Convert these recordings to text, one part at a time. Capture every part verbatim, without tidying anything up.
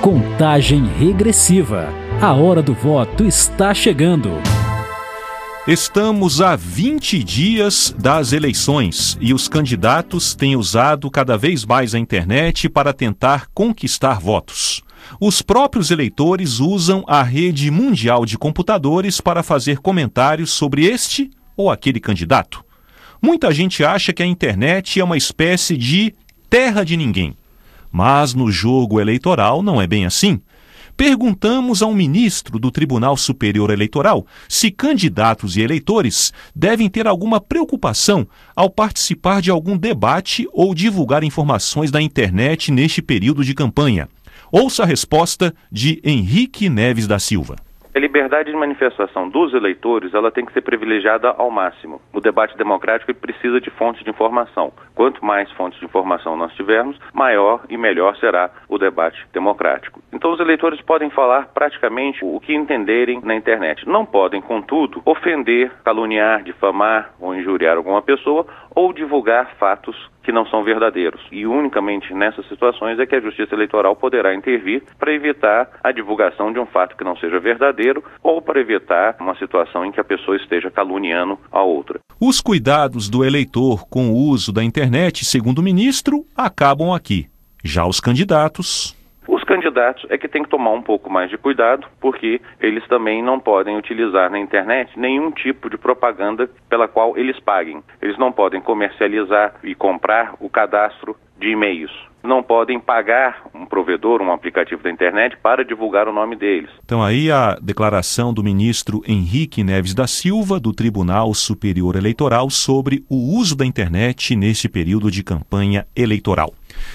Contagem regressiva. A hora do voto está chegando. Estamos a vinte dias das eleições e os candidatos têm usado cada vez mais a internet para tentar conquistar votos. Os próprios eleitores usam a rede mundial de computadores para fazer comentários sobre este ou aquele candidato. Muita gente acha que a internet é uma espécie de terra de ninguém. Mas no jogo eleitoral não é bem assim. Perguntamos a um ministro do Tribunal Superior Eleitoral se candidatos e eleitores devem ter alguma preocupação ao participar de algum debate ou divulgar informações na internet neste período de campanha. Ouça a resposta de Henrique Neves da Silva. A liberdade de manifestação dos eleitores, ela tem que ser privilegiada ao máximo. O debate democrático ele precisa de fontes de informação. Quanto mais fontes de informação nós tivermos, maior e melhor será o debate democrático. Então os eleitores podem falar praticamente o que entenderem na internet. Não podem, contudo, ofender, caluniar, difamar ou injuriar alguma pessoa ou divulgar fatos que não são verdadeiros. E unicamente nessas situações é que a Justiça Eleitoral poderá intervir para evitar a divulgação de um fato que não seja verdadeiro ou para evitar uma situação em que a pessoa esteja caluniando a outra. Os cuidados do eleitor com o uso da internet, segundo o ministro, acabam aqui. Já os candidatos... Os candidatos é que tem que tomar um pouco mais de cuidado, porque eles também não podem utilizar na internet nenhum tipo de propaganda pela qual eles paguem. Eles não podem comercializar e comprar o cadastro de e-mails. Não podem pagar um provedor, um aplicativo da internet para divulgar o nome deles. Então aí a declaração do ministro Henrique Neves da Silva, do Tribunal Superior Eleitoral, sobre o uso da internet neste período de campanha eleitoral.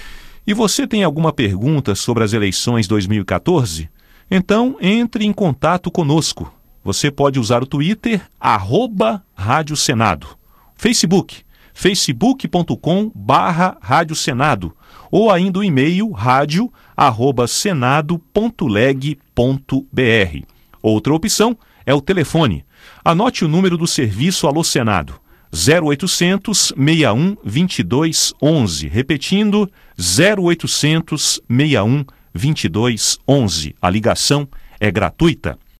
E você tem alguma pergunta sobre as eleições dois mil e quatorze? Então, entre em contato conosco. Você pode usar o Twitter, arroba Rádio Senado. Facebook, facebook ponto com barra Rádio Senado. Ou ainda o e-mail, rádio, arroba senado ponto leg ponto br. Outra opção é o telefone. Anote o número do serviço Alô Senado. zero oitocentos, seis um, vinte e dois, onze. Repetindo, zero oitocentos, seis um, vinte e dois, onze. A ligação é gratuita.